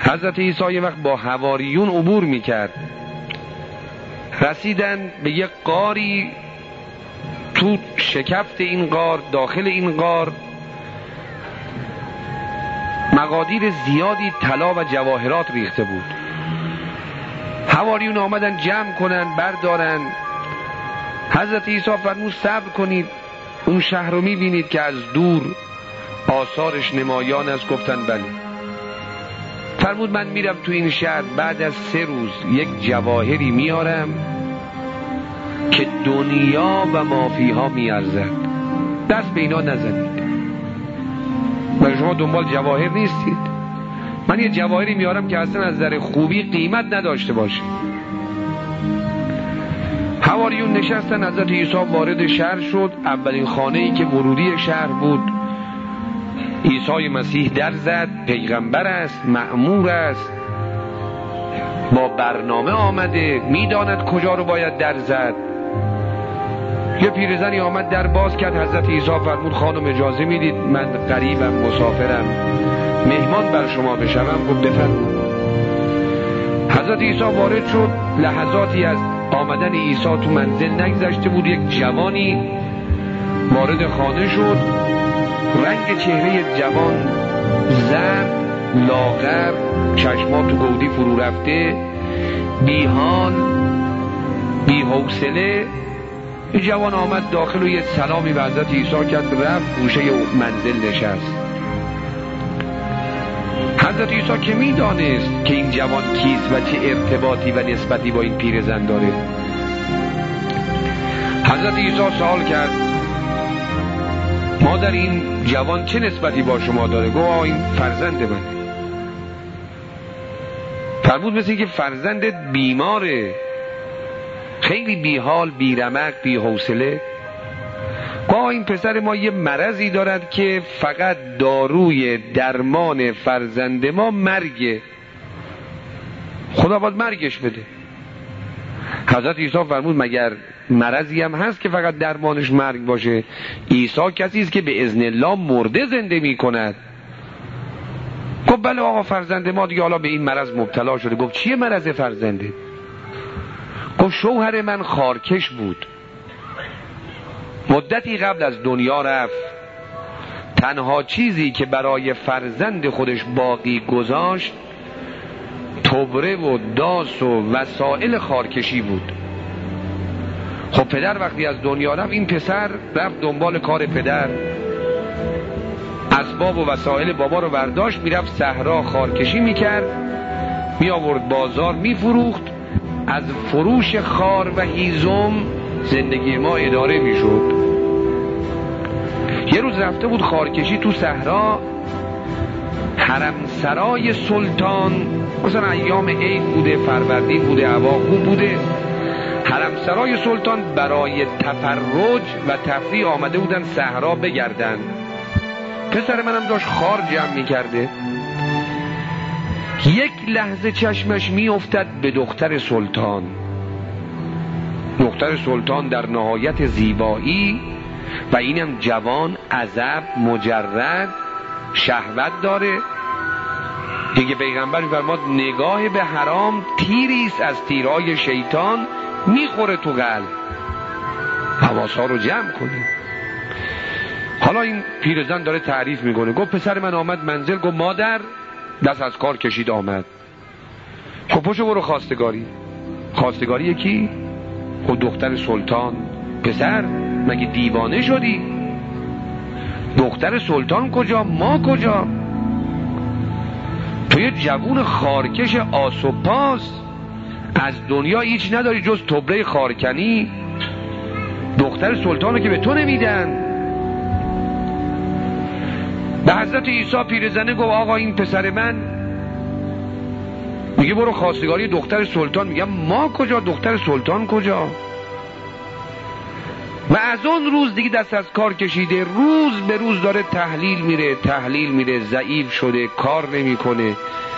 حضرت عیسی یه وقت با حواریون عبور میکرد، رسیدن به یک غاری، تو شکفت این غار، داخل این غار مقادیر زیادی طلا و جواهرات ریخته بود. حواریون آمدن جمع کنن بردارن. حضرت عیسی فرمود صبر کنید، اون شهر رو میبینید که از دور آثارش نمایان است؟ گفتن بله. فرمود من میرم تو این شهر، بعد از 3 روز یک جواهری میارم که دنیا و ما فیها میارزد، دست به اینا نزنید. مگه شما دنبال جواهر نیستید؟ من یه جواهری میارم که اصلا از نظر خوبی قیمت نداشته باشه. حواریون نشستن، حضرت عیسی وارد شهر شد. اولین خانه‌ای که ورودی شهر بود، عیسی مسیح در زد. پیغمبر است، مأمور است، با برنامه آمده، میداند کجا رو باید در زد. یه پیرزنی آمد در باز کرد. حضرت عیسی فرمود خانم اجازه میدید من غریبم، مسافرم، مهمان بر شما بشوم؟ گفت بفرمایید. حضرت عیسی وارد شد. لحظاتی از آمدن عیسی تو منزل نگذشته بود، یک جوانی وارد خانه شد. رنگ چهره جوان زرد، لاغر، چشمات تو گودی فرو رفته، بیحال، بی‌حوصله. این جوان آمد داخل و یه سلامی به حضرت عیسی کرد، رفت گوشه منزل نشست. حضرت عیسی که میدانست که این جوان کیست و چه ارتباطی و نسبتی با این پیرزن داره، حضرت عیسی سوال کرد مادر این جوان چه نسبتی با شما داره؟ گفت این فرزند منه. فرمود مثل این که فرزندت بیماره، خیلی بیحال، بیرمق، بی‌حوصله. گفت این پسر ما یه مرضی دارد که فقط داروی درمان فرزند ما مرگه، خدا باید مرگش بده. حضرت عیسی فرمود مگر مرضی هم هست که فقط درمانش مرگ باشه؟ عیسی کسی است که به اذن الله مرده زنده می کند. گفت بله آقا فرزند ما دیگه حالا به این مرض مبتلا شده. گفت چیه مرض فرزنده؟ گفت شوهر من خارکش بود، مدتی قبل از دنیا رفت، تنها چیزی که برای فرزند خودش باقی گذاشت تبره و داس و وسایل خارکشی بود. خب پدر وقتی از دنیا رفت، این پسر رفت دنبال کار پدر، اسباب و وسایل بابا رو برداشت، میرفت صحرا خارکشی میکرد، می آورد بازار میفروخت. از فروش خار و هیزم زندگی ما اداره میشد. یه روز رفته بود خارکشی تو صحرا، حرمسرای سلطان، مثلا ایام عید بوده، فروردین بوده، هوا خوب بوده، حرمسرای سلطان برای تفرج و تفریح آمده بودن صحرا بگردن. پسر منم داشت خار جمع میکرده. یک لحظه چشمش میافتد به دختر سلطان. دختر سلطان در نهایت زیبایی و اینم جوان، عزب، مجرد، شهوت داره. دیگه پیغمبر می‌فرماد نگاه به حرام تیریست از تیرهای شیطان، میخوره تو قلب. حواسا رو جمع کنید. حالا این پیرزن داره تعریف میکنه. گفت پسر من آمد منزل، گفت مادر، دست از کار کشید آمد. خب پشو برو خواستگاری. خواستگاری کی؟ خب دختر سلطان. پسر مگه دیوانه شدی؟ دختر سلطان کجا؟ ما کجا؟ تو یه جوون خارکش آسوپاس، از دنیا هیچ نداری جز تبره خارکنی. دختر سلطانو که به تو نمیدن. به حضرت عیسی پیرزنه گفت آقا این پسر من میگه برو خواستگاری دختر سلطان. میگم ما کجا؟ دختر سلطان کجا؟ و از اون روز دیگه دست از کار کشیده. روز به روز داره تحلیل میره، ضعیف شده، کار نمیکنه،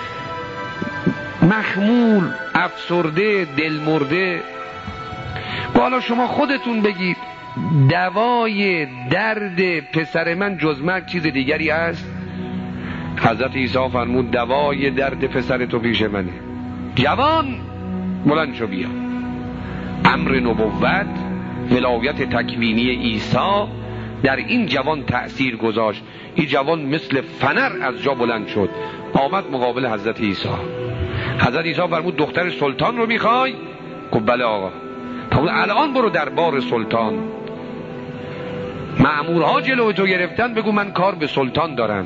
مخمول، افسرده، دلمرده. حالا شما خودتون بگید دوای درد پسر من جز مرگ چیز دیگری هست؟ حضرت عیسی فرمود دوای درد پسر تو پیش منه. جوان بلند شو بیا. امر نبوت، ولایت تکوینی عیسی در این جوان تأثیر گذاشت. این جوان مثل فنر از جا بلند شد، آمد مقابل حضرت عیسی. حضرت عیسی فرمود دختر سلطان رو میخوای؟ گفت بله آقا. فرمود الان برو دربار سلطان، مأمورها جلوی تو گرفتن، بگو من کار به سلطان دارم.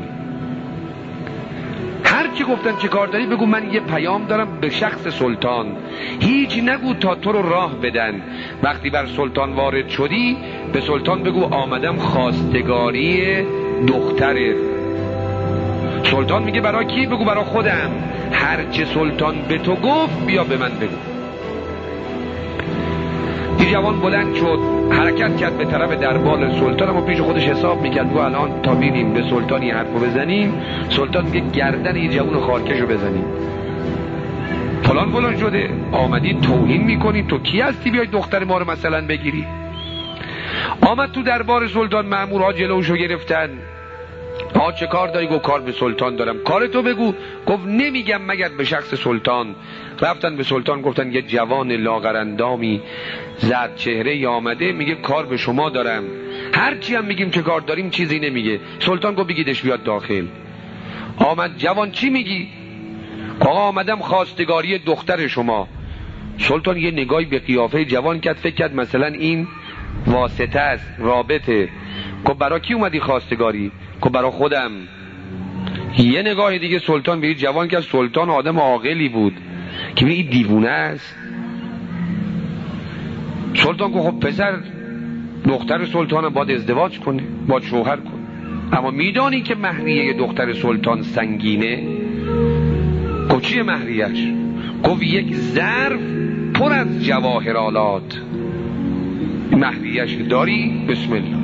هر چی گفتن چه کار داری بگو من یه پیام دارم به شخص سلطان. هیچ نگو تا تو رو راه بدن. وقتی بر سلطان وارد شدی به سلطان بگو آمدم خواستگاری دخترت. سلطان میگه برای کی؟ بگو برای خودم. هر چه سلطان به تو گفت بیا به من بگو. این جوان بلند شد، حرکت کرد به طرف دربار سلطان، اما پیش خودش حساب میکرد و الان تا میریم به سلطانی حرفو بزنیم، سلطان میگه گردن این جوان خارکشو بزنیم. فلان شده، آمدی توهین میکنی، تو کی هستی بیای دختر ما رو مثلا بگیری؟ آمد تو دربار سلطان، مأمورها جلوشو گرفتن. چه کار داری؟ گفت کار به سلطان دارم. کار تو بگو. گفت نمیگم مگر به شخص سلطان. رفتن به سلطان گفتن یه جوان لاغرندامی زرد چهره آمده میگه کار به شما دارم. هرچی هم میگیم چه کار داریم چیزی نمیگه. سلطان گفت بگیدش بیاد داخل. آمد جوان چی میگی؟ آقا آمدم خواستگاری دختر شما. سلطان یه نگاهی به قیافه جوان کرد، فکر کرد مثلا این واسطه است، رابطه. گفت برای کی اومدی خواستگاری؟ گفت برای خودم. یه نگاه دیگه سلطان به این جوان کرد. سلطان آدم عاقلی بود که این دیوونه است. سلطان گفت خب پسر دختر سلطان باید ازدواج کنه، باید شوهر کنه، اما میدانی که مهریه دختر سلطان سنگینه؟ گفت چیه مهریه‌اش؟ گفت یک ظرف پر از جواهرالات. مهریه‌اش داری؟ بسم الله.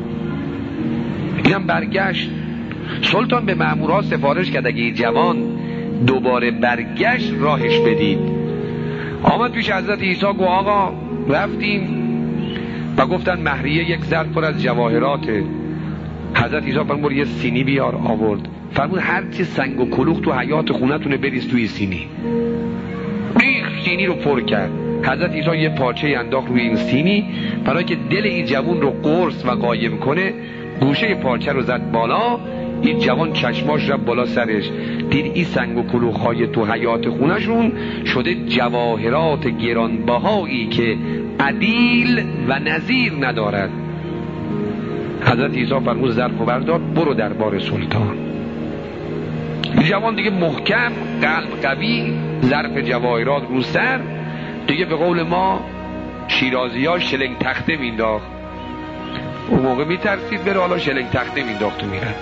اینم برگشت. سلطان به مأمورها سفارش کرد اگه این جوان دوباره برگشت راهش بدید. آمد پیش حضرت عیسی گفت آقا رفتیم و گفتن مهریه یک ظرف پر از جواهراته. حضرت عیسی فرمود یه سینی بیار. آورد. فرمود هر چی سنگ و کلوخ تو حیات خونتونه بریز توی سینی. سینی رو پر کرد. حضرت عیسی یه پارچه انداخت روی این سینی برای که دل این جوان رو قرص و قایم کنه. گوشه پارچه رو زد بالا. این جوان چشماش رفت بالا سرش، دید این سنگ و کلوخ‌های تو حیات خونشون شده جواهرات گرانبهایی که عدیل و نظیر ندارد. حضرت عیسی فرمود ظرفو بردار برو دربار سلطان. جوان دیگه محکم، قلب قوی، ظرف جواهرات رو سر، دیگه به قول ما شیرازی‌ها شلنگ تخته مینداخت. اون موقع میترسید بره، حالا شلنگ تخته مینداخت و میرن.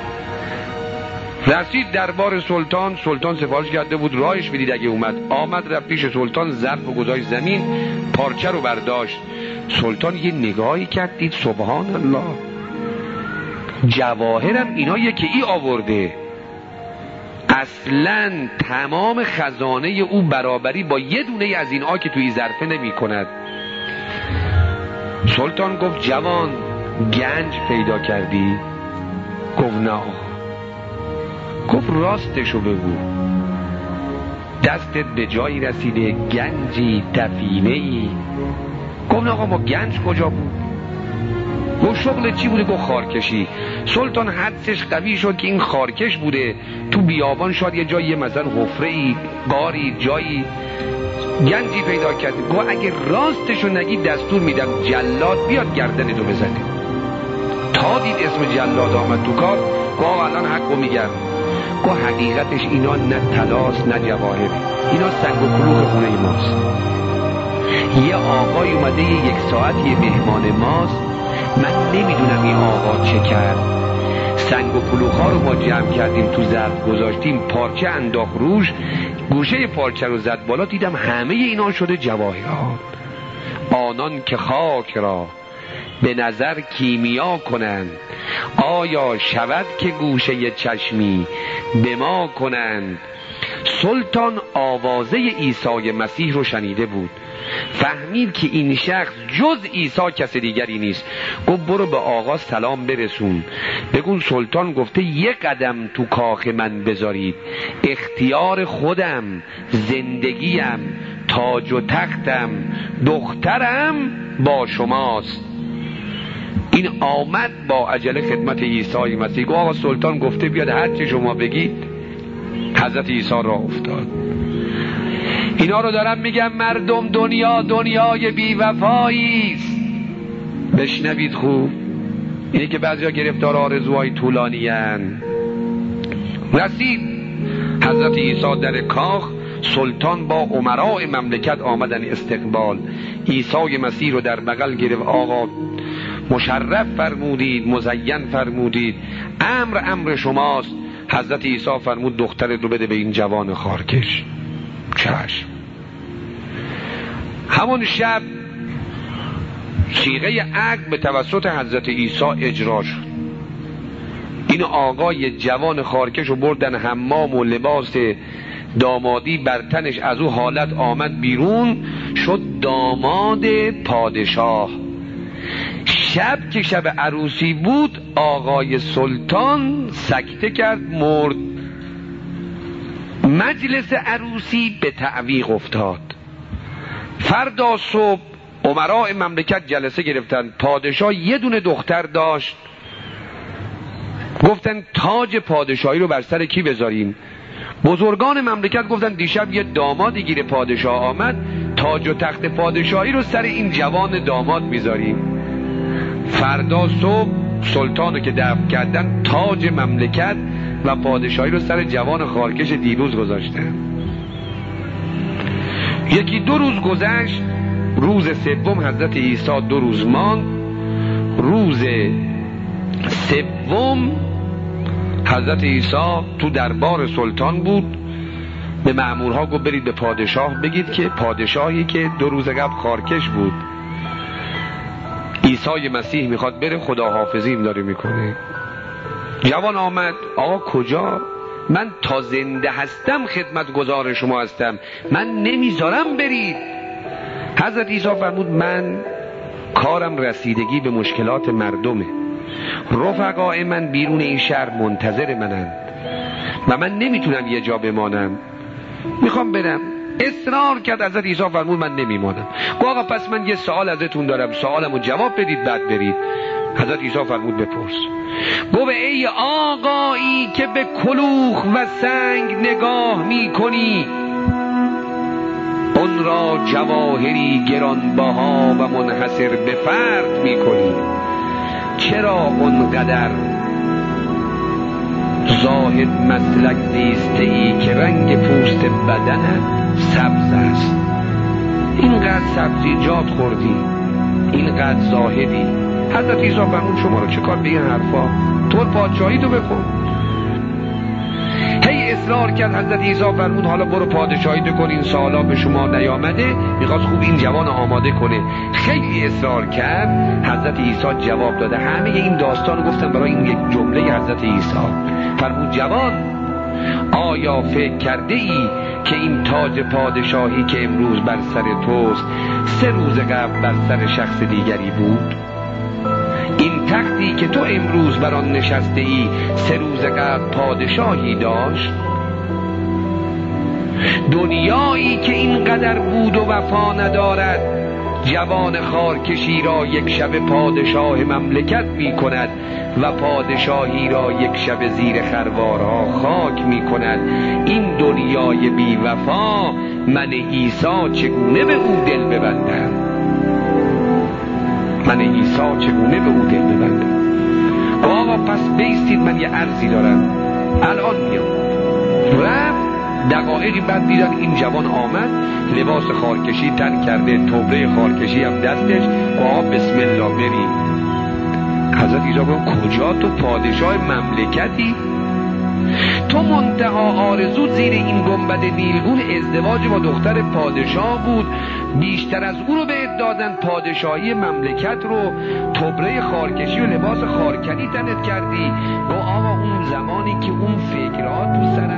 رسید دربار سلطان. سلطان سفارش کرده بود راهش بدید اگه اومد. آمد رفت پیش سلطان، ظرف و گذاشت زمین، پارچه رو برداشت. سلطان یه نگاهی کرد، دید سبحان الله، جواهرم اینایه که ای آورده. اصلا تمام خزانه او برابری با یه دونه از اینها که توی ظرفه نمی کند. سلطان گفت جوان گنج پیدا کردی؟ گفت نه. گفت راستشو بگو، دستت به جایی رسیده، گنجی، دفینه‌ای؟ گفت آقا ما گنج کجا بود؟ گفت شغل چی بوده؟ گفت خارکشی. سلطان حدسش قوی شد که این خارکش بوده، تو بیابان شاید یه جایی مثلا حفره‌ای، غاری، جایی گنجی پیدا کرده. گفت اگه راستشو نگی دستور میدم جلاد بیاد گردنتو بزنه. تا دید اسم جلاد آمد تو کار، گفت الان حقو میگم. گفت حقیقتش اینا نه طلاست نه جواهر، اینا سنگ و کلوخ خونه ماست. یه آقای اومده یک ساعتی مهمان ماست، من نمیدونم این آقا چه کرد. سنگ و کلوخ ها رو ما جمع کردیم تو ظرف گذاشتیم، پارچه انداخت روش، گوشه پارچه رو زد بالا، دیدم همه اینا شده جواهرات. آنان که خاک را به نظر کیمیا کنند، آیا شود که گوشه چشمی به ما کنند؟ سلطان آوازه عیسی مسیح رو شنیده بود، فهمید که این شخص جز عیسی کس دیگری نیست. گفت برو به آقا سلام برسون، بگون سلطان گفته یک قدم تو کاخ من بذارید، اختیار خودم، زندگیم، تاج و تختم، دخترم با شماست. این آمد با عجله خدمت عیسی مسیح. گفت آقا سلطان گفته بیاد هر چه شما بگید. حضرت عیسی را افتاد. اینا رو دارم میگم مردم، دنیا دنیای بی وفایی است. بشنوید خوب، اینه که بعضیا گرفتار آرزوهای طولانی ان. رسید حضرت عیسی در کاخ، سلطان با امراء مملکت آمدن استقبال. عیسی مسیح رو در بغل گرفت. آقا مشرف فرمودید، مزین فرمودید، امر شماست. حضرت عیسی فرمود دخترت رو بده به این جوان خارکش. چشم. همون شب صیغه عقد به توسط حضرت عیسی اجرا شد. این آقای جوان خارکش رو بردن حمام و لباس دامادی بر تنش از او حالت آمد بیرون، شد داماد پادشاه. شب که شب عروسی بود، آقای سلطان سکته کرد، مرد. مجلس عروسی به تعویق افتاد. فردا صبح امراء مملکت جلسه گرفتن. پادشاه یه دونه دختر داشت. گفتن تاج پادشاهی رو بر سر کی بذاریم؟ بزرگان مملکت گفتن دیشب یه دامادی گیر پادشاه آمد، تاج و تخت پادشاهی رو سر این جوان داماد میذاریم. فردا صبح سلطانو که دفن کردن، تاج مملکت و پادشاهی رو سر جوان خارکش دیروز گذاشتن. یکی دو روز گذشت. روز سوم حضرت عیسی 2 روز ماند. روز سوم حضرت عیسی تو دربار سلطان بود. به مأمورها گفت برید به پادشاه بگید که پادشاهی که 2 روز قبل خارکش بود، عیسی مسیح میخواد بره، خداحافظیم داره میکنه. جوان آمد. آقا کجا؟ من تا زنده هستم خدمتگزار شما هستم، من نمیذارم برید. حضرت عیسی فرمود من کارم رسیدگی به مشکلات مردمه، رفقای من بیرون این شهر منتظر منند و من نمیتونم یه جا بمانم، میخوام برم. اصرار کرد. حضرت عیسی فرمود من نمیمانم. گفت آقا پس من یه سوال ازتون دارم، سوالمو جواب بدید بعد برید. حضرت عیسی فرمود بپرس. گفت ای آقایی که به کلوخ و سنگ نگاه میکنی، اون را جواهری گرانبها و منحصر به فرد میکنی، چرا اونقدر زاهد مسلک زیسته ای که رنگ پوست بدنت سبز است؟ اینقدر سبزیجات خوردی، اینقدر زاهدی. حضرت عیسی فرمود شما رو چه کار به این حرفا؟ تو پادشاهی تو بکن. هی اصرار کرد. حضرت عیسی فرمود حالا برو پادشاهی تو کن، این سوالا به شما نیامده. میخواست خوب این جوان آماده کنه. خیلی اصرار کرد. حضرت عیسی جواب داده. همه این داستان گفتم برای این یک جمله حضرت عیسی. فرمود جوان آیا فکر کرده ای که این تاج پادشاهی که امروز بر سر توست 3 روز قبل بر سر شخص دیگری بود؟ این تختی که تو امروز بر آن نشسته ای 3 روز قبل پادشاهی داشت؟ دنیایی که اینقدر بود و وفا ندارد، جوان خارکشی را یک شب پادشاه مملکت می کند و پادشاهی را یک شب زیر خروارها خاک می کند. این دنیای بی وفا، من عیسی چگونه به او دل ببندم؟ من عیسی چگونه به او دل ببندم؟ آقا پس بیستید، من یه عرضی دارم، الان میام. رفت. دقایقی بعد دیدن این جوان آمد، لباس خارکشی تن کرده، توبره خارکشی هم دستش. آقا بسم الله بریم. حضرت عیسی گفت کجا؟ تو پادشاه مملکتی؟ تو منتها آرزو زیر این گنبد نیلگون ازدواج با دختر پادشاه بود، بیشتر از او رو بهت دادن، پادشاهی مملکت رو، توبره خارکشی و لباس خارکنی تنت کردی. گفت آقا اون زمانی که اون فکرات تو سر